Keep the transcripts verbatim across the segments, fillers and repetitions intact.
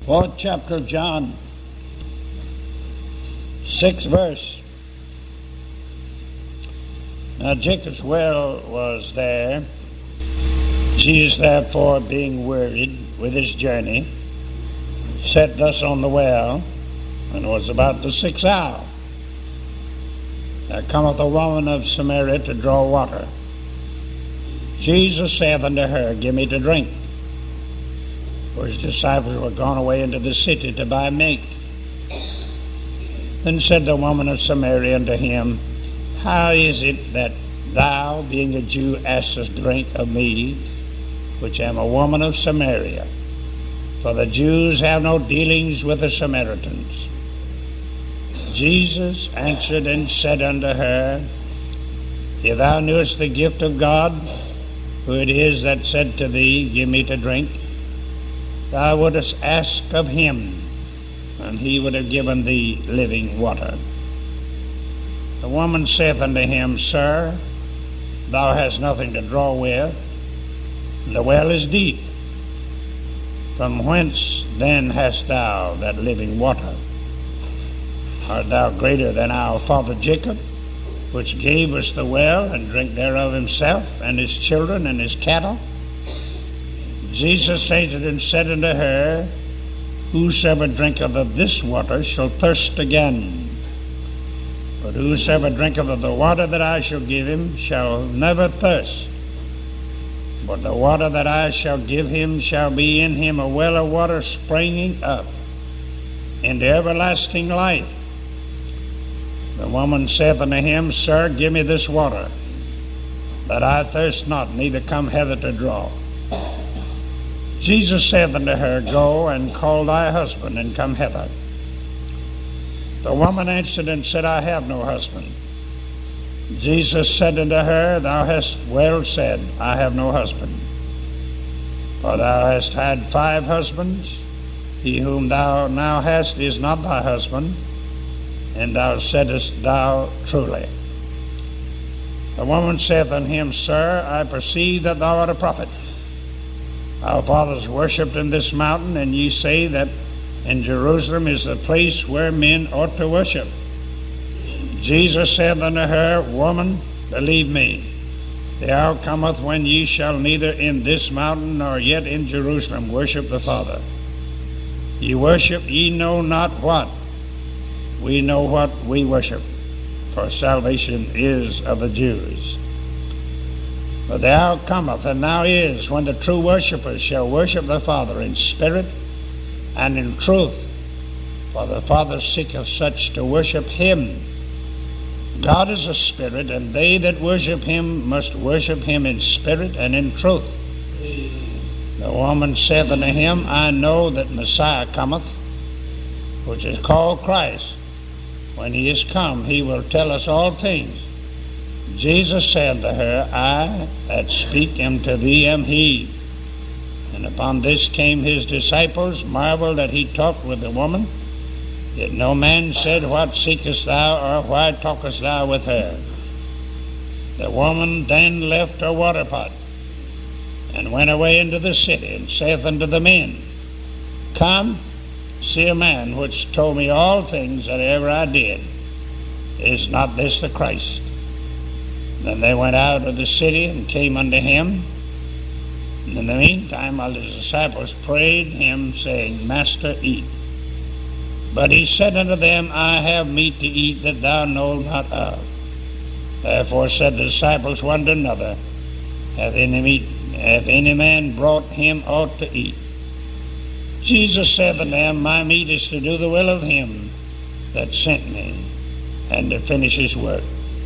fourth chapter of John, sixth verse. Now Jacob's well was there. Jesus, therefore, being wearied with his journey, sat thus on the well, and it was about the sixth hour. There cometh a woman of Samaria to draw water. Jesus saith unto her, Give me to drink. For his disciples were gone away into the city to buy meat. Then said the woman of Samaria unto him, How is it that thou, being a Jew, askest drink of me, which am a woman of Samaria? For the Jews have no dealings with the Samaritans. Jesus answered and said unto her, If thou knewest the gift of God, who it is that said to thee, Give me to drink, thou wouldest ask of him, and he would have given thee living water. The woman saith unto him, Sir, thou hast nothing to draw with, and the well is deep. From whence then hast thou that living water? Art thou greater than our father Jacob, which gave us the well, and drank thereof himself, and his children, and his cattle? Jesus answered and said unto her, Whosoever drinketh of this water shall thirst again. But whosoever drinketh of the water that I shall give him shall never thirst. But the water that I shall give him shall be in him a well of water springing up into everlasting life. The woman saith unto him, Sir, give me this water, that I thirst not, neither come hither to draw. Jesus saith unto her, Go and call thy husband, and come hither. The woman answered and said, I have no husband. Jesus said unto her, Thou hast well said, I have no husband. For thou hast had five husbands, he whom thou now hast is not thy husband, and thou saidest thou truly. The woman saith unto him, Sir, I perceive that thou art a prophet. Our fathers worshipped in this mountain, and ye say that in Jerusalem is the place where men ought to worship. Jesus said unto her, Woman, believe me, the hour cometh when ye shall neither in this mountain nor yet in Jerusalem worship the Father. Ye worship ye know not what. We know what we worship, for salvation is of the Jews. But the hour cometh, and now is, when the true worshippers shall worship the Father in spirit and in truth, for the Father seeketh such to worship him. God is a spirit, and they that worship him must worship him in spirit and in truth. The woman saith unto him, I know that Messiah cometh, which is called Christ. When he is come, he will tell us all things. Jesus said to her, I that speak unto thee am he. And upon this came his disciples, marveled that he talked with the woman. Yet no man said, What seekest thou, or why talkest thou with her? The woman then left her water pot, and went away into the city, and saith unto the men, Come, see a man which told me all things that ever I did. Is not this the Christ? Then they went out of the city and came unto him. And in the meantime, while his disciples prayed him, saying, Master, eat. But he said unto them, I have meat to eat that thou know not of. Therefore said the disciples one to another, Hath any meat, hath any man brought him aught to eat? Jesus said unto them, My meat is to do the will of him that sent me, and to finish his work.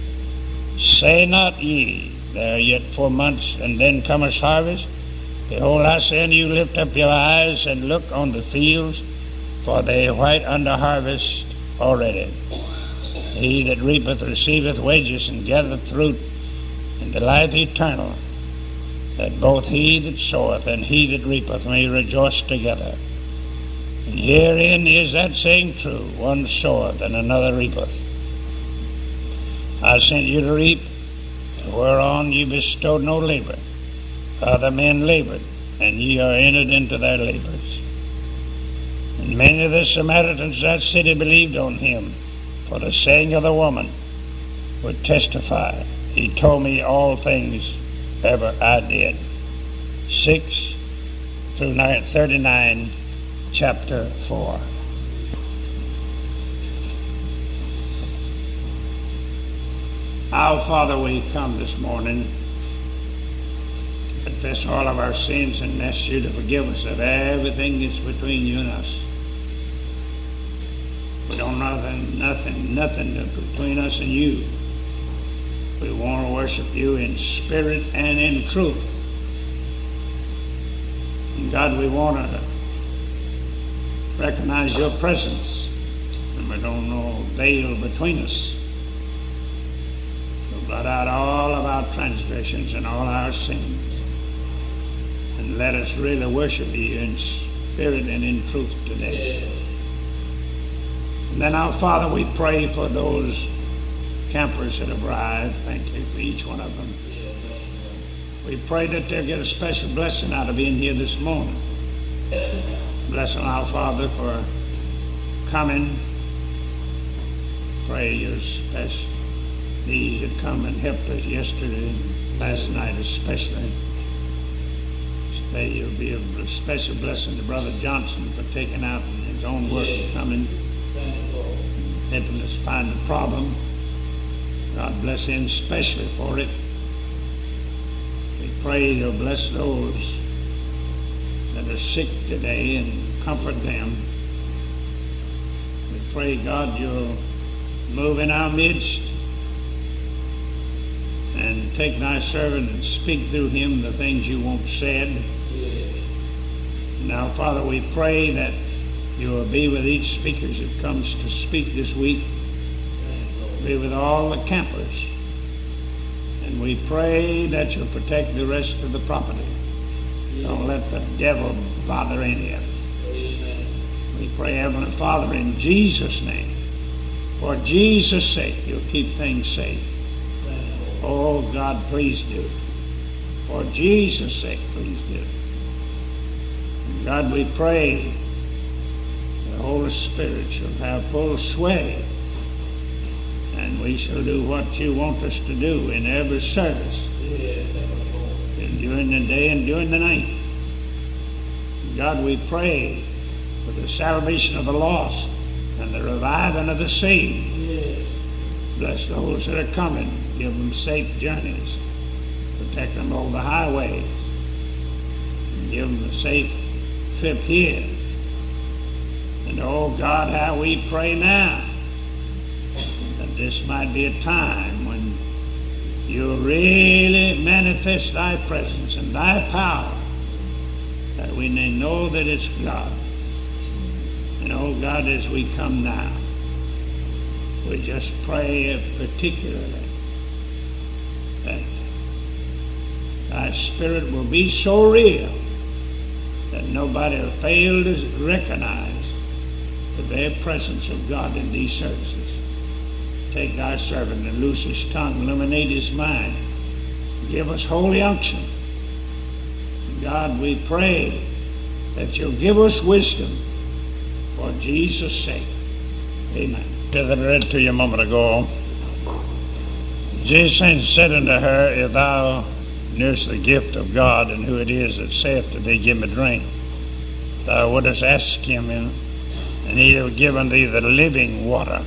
Say not ye, There are yet four months, and then cometh harvest? Behold, I say unto you, Lift up your eyes, and look on the fields, for they are white unto harvest already. He that reapeth receiveth wages, and gathereth fruit into life eternal, that both he that soweth and he that reapeth may rejoice together. And herein is that saying true, one soweth and another reapeth. I sent you to reap, whereon ye bestowed no labor. Other men labored, and ye are entered into their labors. And many of the Samaritans of that city believed on him, for the saying of the woman would testify, he told me all things ever I did. six through thirty-nine, chapter four. Our Father, we come this morning, confess all of our sins and ask you to forgive us of everything that's between you and us. We don't know nothing, nothing, nothing between us and you. We want to worship you in spirit and in truth. And God, we want to recognize your presence, and we don't know veil between us. So blot out all of our transgressions and all our sins, and let us really worship you in spirit and in truth today. And then, our Father, we pray for those campers that have arrived. Thank you for each one of them. We pray that they'll get a special blessing out of being here this morning. Bless them, our Father, for coming. Pray your special these that come and helped us yesterday and last night especially. Say you'll be a special blessing to Brother Johnson for taking out his own work and coming and helping us find the problem. God bless him specially for it. We pray you'll bless those that are sick today and comfort them. We pray, God, you'll move in our midst and take thy servant and speak through him the things you want said. Now, Father, we pray that you will be with each speaker that comes to speak this week. Be with all the campers. And we pray that you'll protect the rest of the property. Don't let the devil bother any of it. We pray, Heavenly Father, in Jesus' name. For Jesus' sake, you'll keep things safe. Oh, God, please do. For Jesus' sake, please do. And God, we pray the Holy Spirit shall have full sway, and we shall do what you want us to do in every service, and during the day and during the night. God, we pray for the salvation of the lost and the reviving of the saved. Bless those that are coming. Give them safe journeys. Protect them over the highways. And give them a safe trip here. And oh God, how we pray now that this might be a time when you'll really manifest thy presence and thy power, that we may know that it's God. And oh God, as we come now, we just pray particularly that thy Spirit will be so real that nobody will fail to recognize the very presence of God in these services. Take thy servant and loose his tongue, illuminate his mind, give us holy unction. God, we pray that you'll give us wisdom for Jesus' sake. Amen. That I read to you a moment ago, Jesus said unto her, if thou knewest the gift of God, and who it is that saith to thee, give me drink, thou wouldest ask him, and he would give unto thee the living water.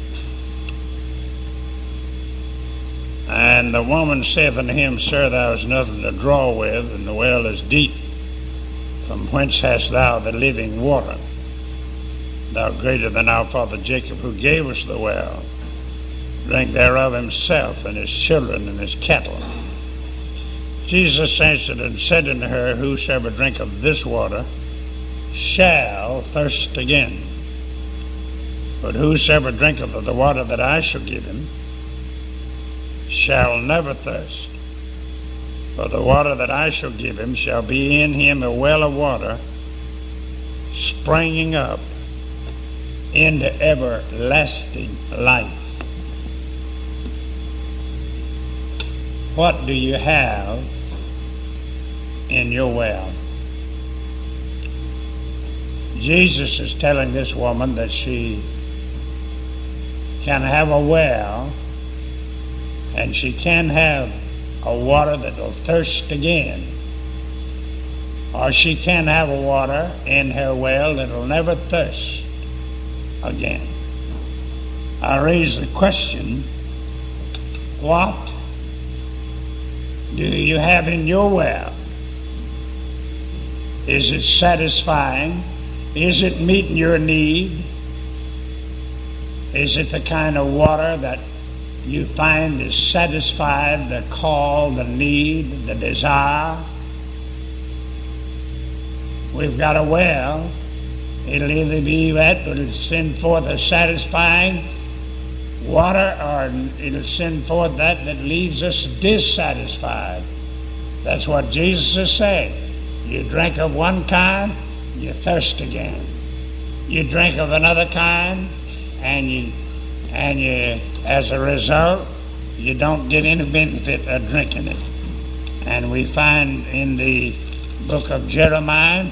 And the woman saith unto him, Sir, thou hast nothing to draw with, and the well is deep. From whence hast thou the living water? Thou greater than our father Jacob, who gave us the well, drank thereof himself, and his children, and his cattle. Jesus answered and said unto her, Whosoever drinketh this water shall thirst again. But whosoever drinketh of the water that I shall give him shall never thirst. For the water that I shall give him shall be in him a well of water, springing up into everlasting life. What do you have in your well? Jesus is telling this woman that she can have a well, and she can have a water that will thirst again, or she can have a water in her well that will never thirst again. I raise the question, what do you have in your well? Is it satisfying? Is it meeting your need? Is it the kind of water that you find is satisfied the call, the need, the desire? We've got a well. It'll either be that, but it'll send forth a satisfying water, or it'll send forth that that leaves us dissatisfied. That's what Jesus is saying. You drink of one kind, you thirst again. You drink of another kind, and you, and you, as a result, you don't get any benefit of drinking it. And we find in the book of Jeremiah,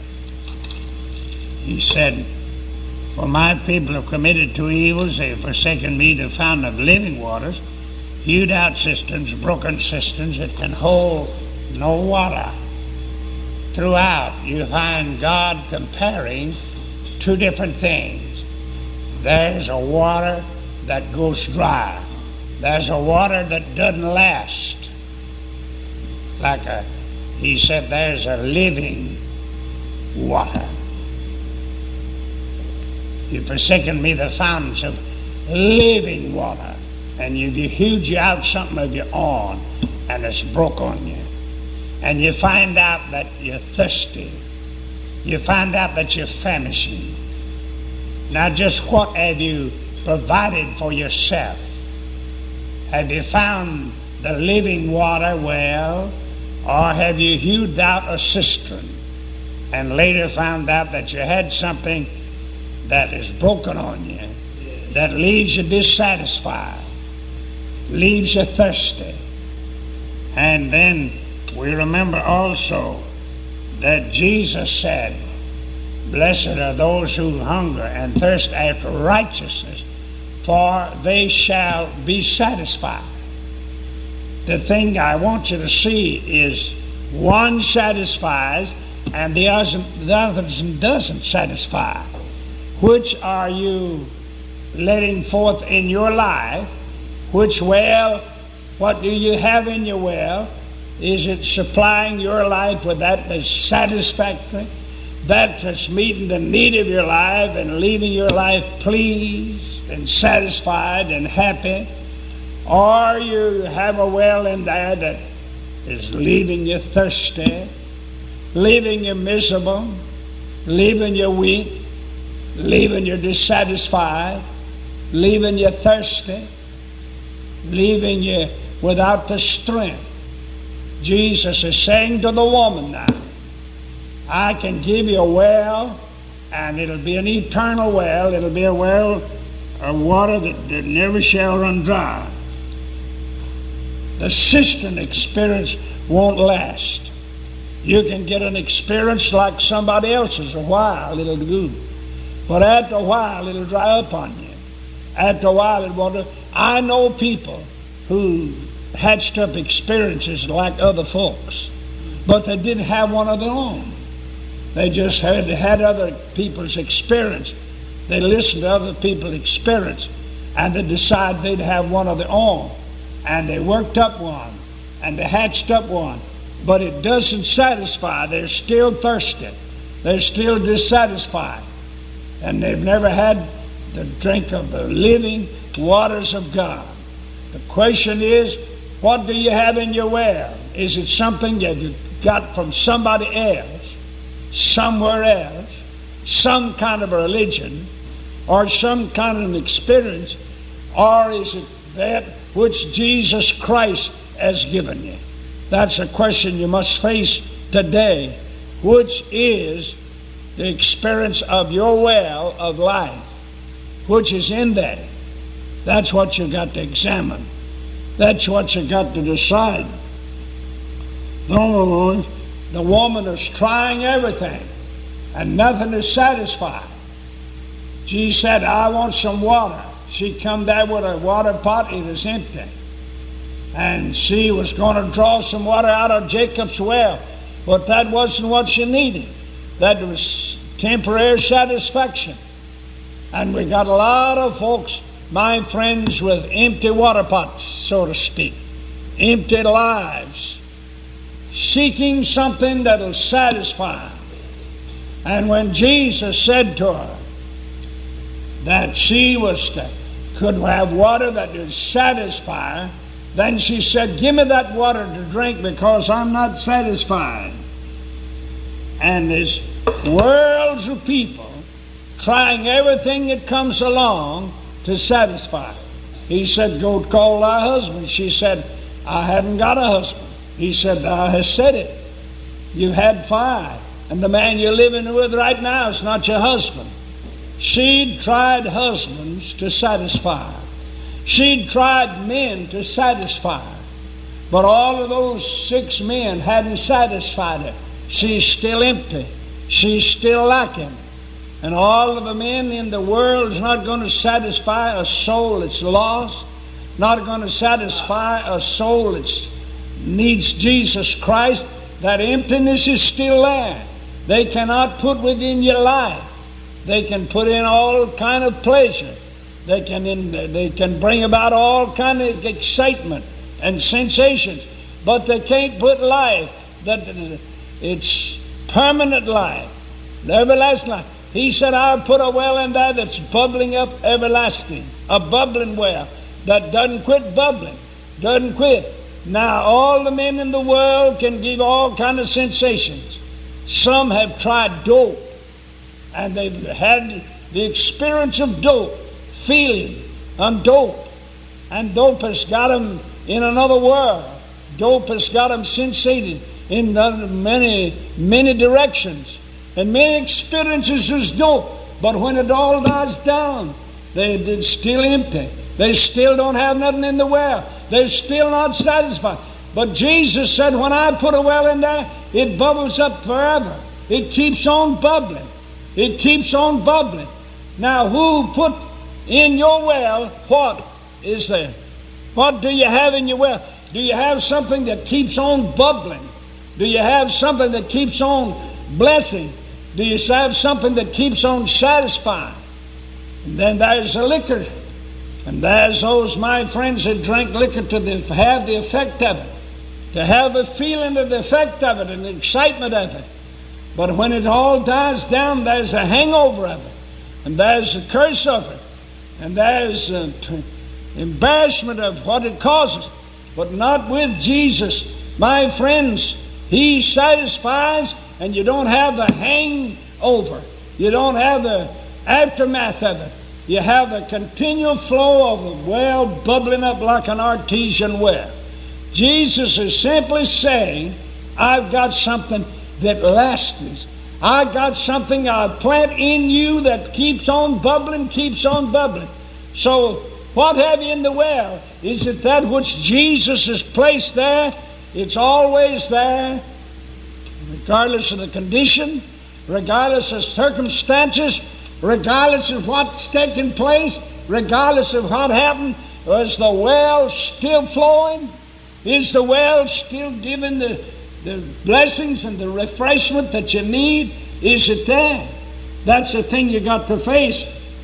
he said, "For my people have committed two evils. They have forsaken me, the fountain of living waters, hewed out cisterns, broken cisterns that can hold no water." Throughout, you find God comparing two different things. There's a water that goes dry. There's a water that doesn't last. Like a, he said, there's a living water. You've forsaken me, the fountains of living water. And you've hewed you out something of your own, and it's broke on you. And you find out that you're thirsty. You find out that you're famishing. Now, just what have you provided for yourself? Have you found the living water well, or have you hewed out a cistern and later found out that you had something that is broken on you, that leaves you dissatisfied, leaves you thirsty? And then we remember also that Jesus said, "Blessed are those who hunger and thirst after righteousness, for they shall be satisfied." The thing I want you to see is one satisfies and the other doesn't satisfy. Which are you letting forth in your life? Which well, what do you have in your well? Is it supplying your life with that that's satisfactory, that that's meeting the need of your life and leaving your life pleased and satisfied and happy? Or you have a well in there that is leaving you thirsty, leaving you miserable, leaving you weak, leaving you dissatisfied, leaving you thirsty, leaving you without the strength. Jesus is saying to the woman now, I can give you a well, and it'll be an eternal well. It'll be a well of water that, that never shall run dry. The cistern experience won't last. You can get an experience like somebody else's a while, it'll do. But after a while, it'll dry up on you. After a while, it won't. I know people who hatched up experiences like other folks, but they didn't have one of their own. They just had, had other people's experience. They listened to other people's experience, and they decided they'd have one of their own. And they worked up one, and they hatched up one. But it doesn't satisfy. They're still thirsty. They're still dissatisfied. And they've never had the drink of the living waters of God. The question is, what do you have in your well? Is it something that you got from somebody else, somewhere else, some kind of a religion, or some kind of an experience, or is it that which Jesus Christ has given you? That's a question you must face today. Which is the experience of your well of life? Which is in that? That's what you've got to examine. That's what you've got to decide. The woman, the woman is trying everything. and nothing to satisfy. She said, I want some water. She come there with a water pot. It was empty. And she was going to draw some water out of Jacob's well. But that wasn't what she needed. That was temporary satisfaction. And we got a lot of folks, my friends, with empty water pots, so to speak. Empty lives. Seeking something that'll satisfy. And when Jesus said to her that she was to, could have water that would satisfy her, then she said, give me that water to drink because I'm not satisfied. And there's worlds of people trying everything that comes along to satisfy. He said, go call thy husband. She said, I haven't got a husband. He said, thou hast said it. You've had five. And the man you're living with right now is not your husband. She'd tried husbands to satisfy her. She'd tried men to satisfy her. But all of those six men hadn't satisfied her. She's still empty. She's still lacking. And all of the men in the world is not going to satisfy a soul that's lost, not going to satisfy a soul that needs Jesus Christ. That emptiness is still there. They cannot put within your life. They can put in all kind of pleasure. They can in, they can bring about all kind of excitement and sensations, but they can't put life that it's permanent life, everlasting life. He said, I'll put a well in there that's bubbling up everlasting, a bubbling well that doesn't quit bubbling, doesn't quit. Now all the men in the world can give all kind of sensations. Some have tried dope, and they've had the experience of dope, feeling on dope, and dope has got them in another world. Dope has got them sensated in many, many directions, and many experiences is dope. But when it all dies down, they, they're still empty. They still don't have nothing in the well. They're still not satisfied. But Jesus said, when I put a well in there, it bubbles up forever. It keeps on bubbling. It keeps on bubbling. Now, who put in your well, what is there? What do you have in your well? Do you have something that keeps on bubbling? Do you have something that keeps on blessing? Do you have something that keeps on satisfying? And then there's the liquor. And there's those, my friends, that drink liquor to the, have the effect of it, to have a feeling of the effect of it and the excitement of it. But when it all dies down, there's a hangover of it, and there's a curse of it, and there's an embarrassment of what it causes. But not with Jesus. My friends, He satisfies, and you don't have the hangover. You don't have the aftermath of it. You have a continual flow of a well bubbling up like an artesian well. Jesus is simply saying, I've got something that lasts. I've got something I plant in you that keeps on bubbling, keeps on bubbling. So what have you in the well? Is it that which Jesus has placed there? It's always there, regardless of the condition, regardless of circumstances, regardless of what's taking place, regardless of what happened. Is the well still flowing? Is the well still giving the, the blessings and the refreshment that you need? Is it there? That's the thing you got to face.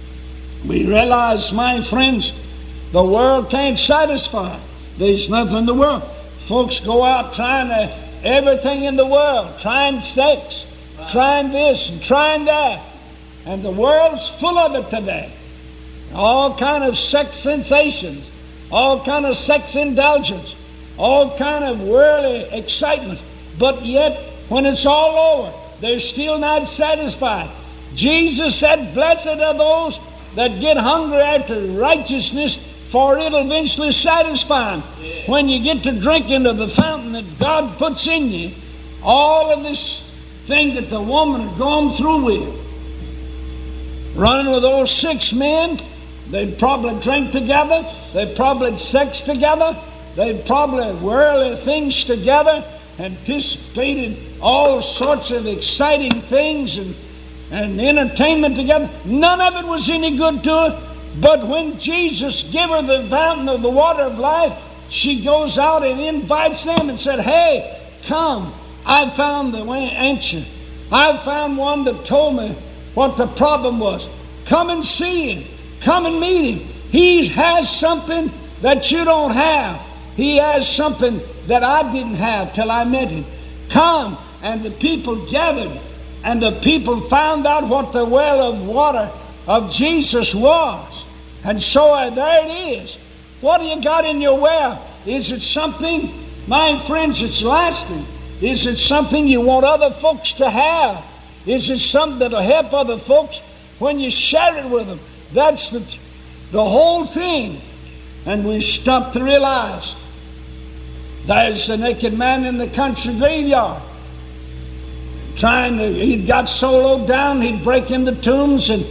We realize, my friends, the world can't satisfy. There's nothing in the world. Folks go out trying to, everything in the world, trying sex, trying this and trying that. And the world's full of it today. All kind of sex sensations, all kind of sex indulgence, all kind of worldly excitement. But yet, when it's all over, they're still not satisfied. Jesus said, blessed are those that get hungry after righteousness, for it'll eventually satisfy them. Yeah. When you get to drinking of the fountain that God puts in you, all of this thing that the woman had gone through with, running with those six men, they'd probably drink together, they'd probably had sex together, they'd probably worldly things together, anticipated all sorts of exciting things and, and entertainment together. None of it was any good to her. But when Jesus gave her the fountain of the water of life, she goes out and invites them and said, hey, come. I found the answer. I found one that told me what the problem was. Come and see him. Come and meet him. He has something that you don't have. He has something that I didn't have till I met him. Come. And the people gathered, and the people found out what the well of water of Jesus was. And so uh, there it is. What do you got in your well? Is it something, my friends, it's lasting? Is it something you want other folks to have? Is it something that'll help other folks when you share it with them? That's the, the whole thing. And we stop to realize there's the naked man in the country graveyard. Trying to, he'd got so low down, he'd break into tombs and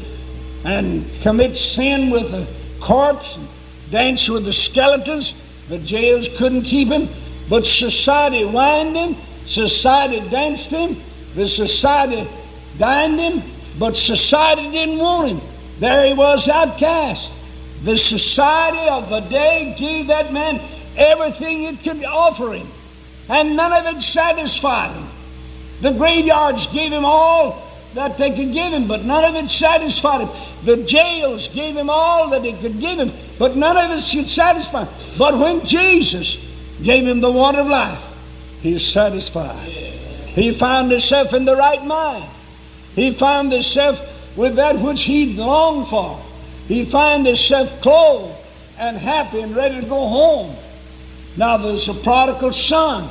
and commit sin with the corpse, and dance with the skeletons. The jails couldn't keep him, but society whined him, society danced him, the society dined him, but society didn't want him. There he was, outcast. The society of the day gave that man everything it could offer him, and none of it satisfied him. The graveyards gave him all that they could give him, but none of it satisfied him. The jails gave him all that they could give him, but none of it should satisfy him. But when Jesus gave him the water of life, he's satisfied. He found himself in the right mind. He found himself with that which he longed for. He found himself clothed and happy and ready to go home. Now there's a prodigal son,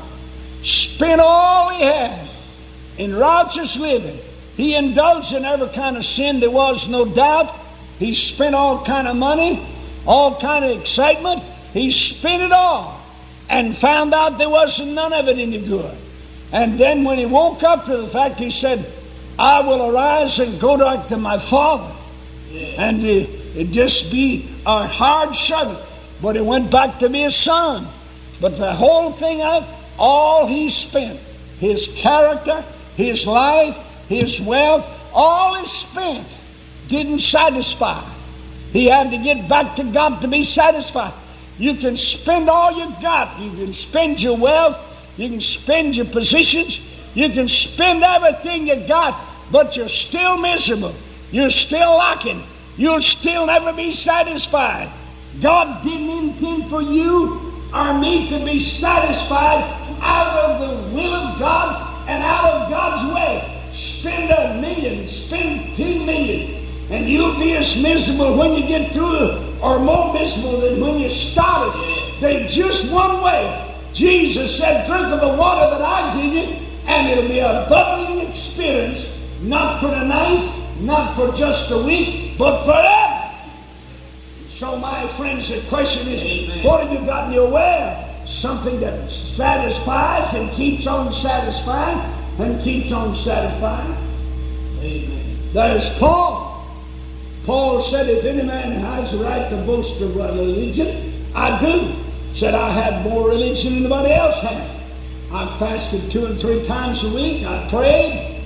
spent all he had in righteous living. He indulged in every kind of sin, there was no doubt. He spent all kind of money, all kind of excitement. He spent it all and found out there wasn't none of it any good. And then when he woke up to the fact, he said, I will arise and go back to my father. Yeah. And it, it just be a hard servant. But he went back to be a son. But the whole thing of all he spent, his character, his life, his wealth, all he spent didn't satisfy. He had to get back to God to be satisfied. You can spend all you got. You can spend your wealth. You can spend your positions. You can spend everything you got, but you're still miserable. You're still lacking. You'll still never be satisfied. God didn't intend for you or me to be satisfied out of the will of God and out of God's way. Spend a million, spend two million, and you'll be as miserable when you get through it, or more miserable than when you started. There's just one way. Jesus said, drink of the water that I give you, and it'll be a bubbling experience, not for tonight, not for just a week, but forever. So, my friends, the question is, Amen. What have you got in your well? Something that satisfies and keeps on satisfying and keeps on satisfying. Amen. There's Paul. Paul said, if any man has the right to boast of religion, I do. Said, I have more religion than anybody else has. I fasted two and three times a week. I prayed.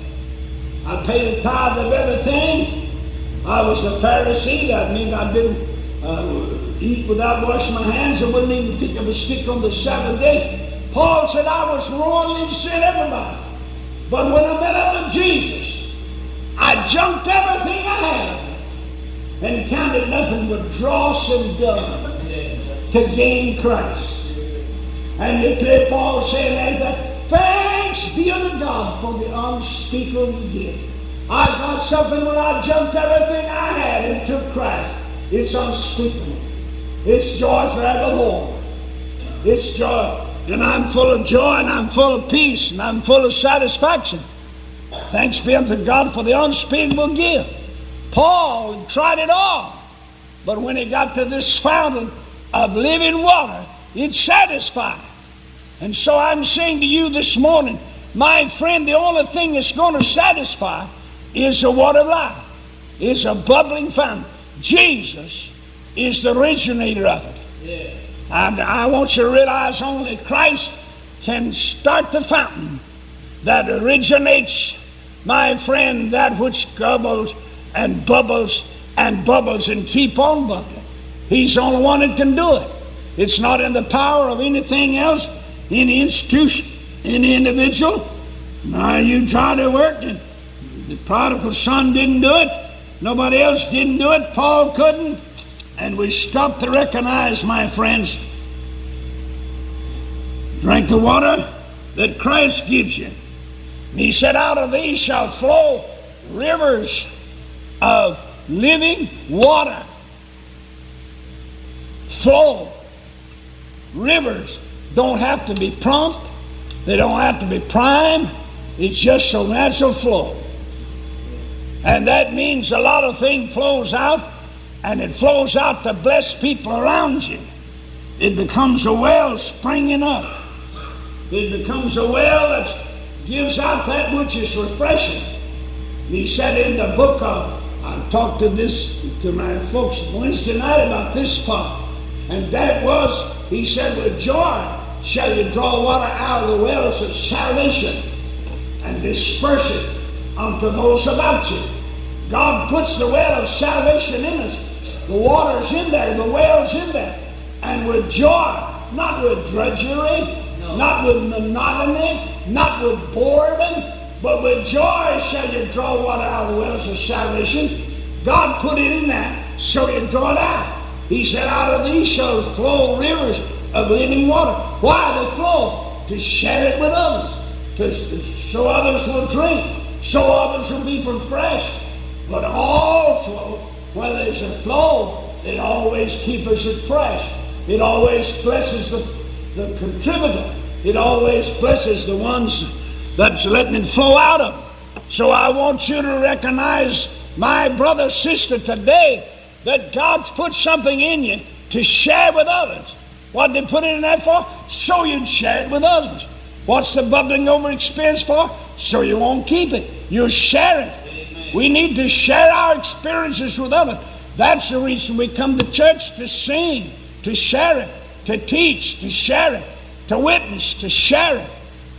I paid a tithe of everything. I was a Pharisee. That means I didn't uh, eat without washing my hands. I wouldn't even pick up a stick on the Sabbath day. Paul said, I was more religious than everybody. But when I met up with Jesus, I jumped everything I had and counted nothing but dross and dung to gain Christ. And you Paul saying that, thanks be unto God for the unspeakable gift. I got something when I jumped everything I had and took Christ. It's unspeakable. It's joy forevermore. It's joy. And I'm full of joy, and I'm full of peace, and I'm full of satisfaction. Thanks be unto God for the unspeakable gift. Paul tried it all, but when he got to this fountain of living water, it satisfied. And so I'm saying to you this morning, my friend, the only thing that's going to satisfy is the water of life. It's a bubbling fountain. Jesus is the originator of it. Yeah. And I want you to realize only Christ can start the fountain that originates my friend, that which gubbles and bubbles and bubbles and keep on bubbling. He's the only one that can do it. It's not in the power of anything else, any institution, any individual. Now you try to work it. The prodigal son didn't do it. Nobody else didn't do it. Paul couldn't. And we stop to recognize, my friends, drink the water that Christ gives you. And he said, out of these shall flow rivers of living water. Flow. Rivers don't have to be prompt. They don't have to be primed. It's just a natural flow. And that means a lot of things flows out, and it flows out to bless people around you. It becomes a well springing up. It becomes a well that gives out that which is refreshing. He said in the book of, I talked to this to my folks Wednesday night about this part, and that was, he said, with joy shall you draw water out of the wells of salvation and disperse it unto those about you. God puts the well of salvation in us. The water's in there, the well's in there. And with joy, not with drudgery, no. Not with monotony, not with boredom, but with joy shall you draw water out of the wells of salvation. God put it in there so you draw it out. He said, out of these shall flow rivers of living water. Why they flow? To share it with others, to, so others will drink, so others will be refreshed. But all flow, when there's a flow, it always keeps us fresh. It always blesses the, the contributor. It always blesses the ones that's letting it flow out of them. So I want you to recognize, my brother, sister, today, that God's put something in you to share with others. What did He put it in that for? So you'd share it with others. What's the bubbling over experience for? So you won't keep it. You'll share it. Amen. We need to share our experiences with others. That's the reason we come to church, to sing, to share it, to teach, to share it, to witness, to share it,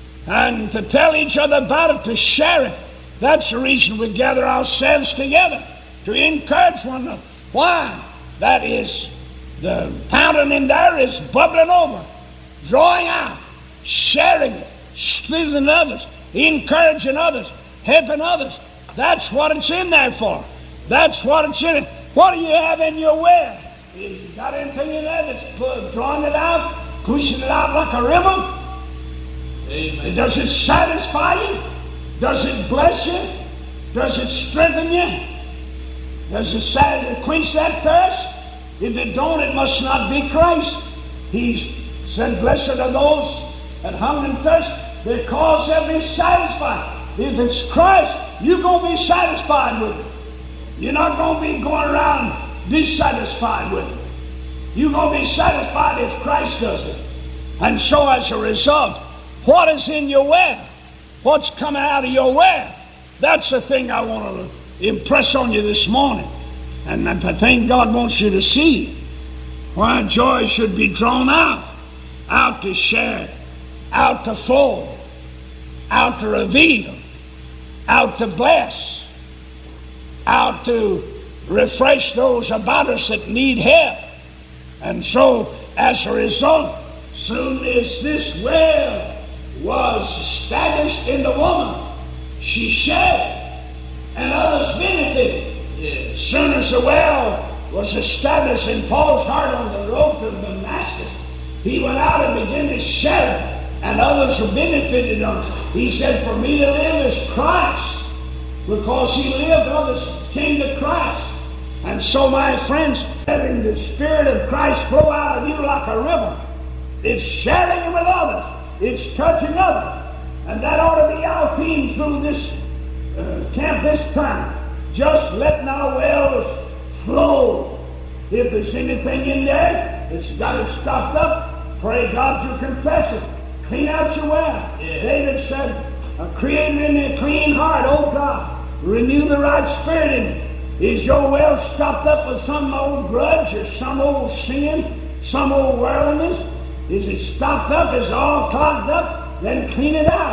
and to tell each other about it, to share it. That's the reason we gather ourselves together, to encourage one another. Why? That is, the fountain in there is bubbling over, drawing out, sharing it, splitting others, encouraging others, helping others. That's what it's in there for. That's what it's in it. What do you have in your well? You got anything in there that's drawing it out, pushing it out like a river? Amen. Does it satisfy you? Does it bless you? Does it strengthen you? Does it satisfy, quench that thirst? If it don't, it must not be Christ. He said, blessed are those that hunger and thirst, because they'll be satisfied. If it's Christ, you're going to be satisfied with it. You're not going to be going around dissatisfied with it. You're going to be satisfied if Christ does it. And so as a result, what is in your well? What's coming out of your well? That's the thing I want to impress on you this morning. And that's the thing God wants you to see. Why joy should be drawn out. Out to share. Out to flow. Out to reveal. Out to bless. Out to refresh those about us that need help. And so, as a result, soon as this well was established in the woman, she shared, and others benefited. As soon as the well was established in Paul's heart on the road to Damascus, he went out and began to share it, and others who benefited on it. He said, for me to live is Christ. Because he lived, others came to Christ. And so, my friends, letting the Spirit of Christ flow out of you like a river, it's sharing it with others. It's touching others. And that ought to be our theme through this uh, camp this time. Just letting our wells flow. If there's anything in there that's got it stopped up, pray God you confess it. Clean out your well. Yeah. David said, create in me a clean heart, O God. Renew the right spirit in me. Is your well stopped up with some old grudge or some old sin, some old worldliness? Is it stopped up? Is it all clogged up? Then clean it out.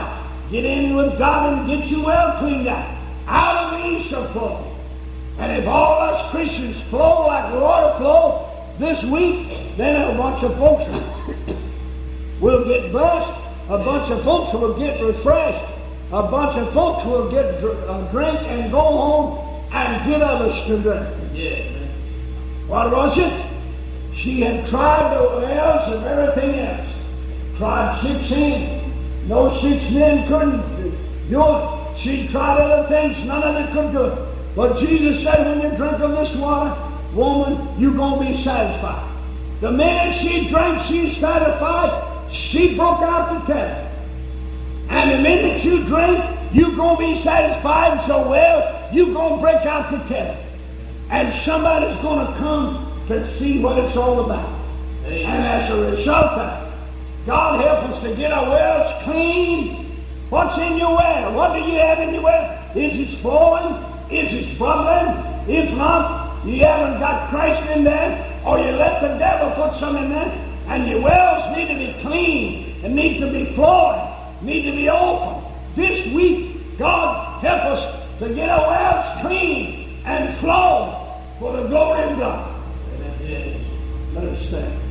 get in with God and get your well cleaned out. Out of me shall flow. And if all us Christians flow like water flow this week, then a bunch of folks will get blessed, a bunch of folks will get refreshed, a bunch of folks will get a drink and go home and get others to drink. Yeah. What was it? She had tried the wells of everything else. Tried sixteen. No six men couldn't do it. She tried other things. None of them could do it. But Jesus said, when you drink of this water, woman, you're going to be satisfied. The minute she drank, she's satisfied. She broke out to tell it. And the minute you drink, you're going to be satisfied so well, you're going to break out to tell it. And somebody's going to come to see what it's all about. Amen. And as a result of it, God help us to get our wells clean. What's in your well? What do you have in your well? Is it flowing? Is it bubbling? If not, you haven't got Christ in there, or you let the devil put some in there, and your wells need to be clean, and need to be flowing, need to be open. This week, God help us to get our wells clean and flow for the glory of God. Let us stand.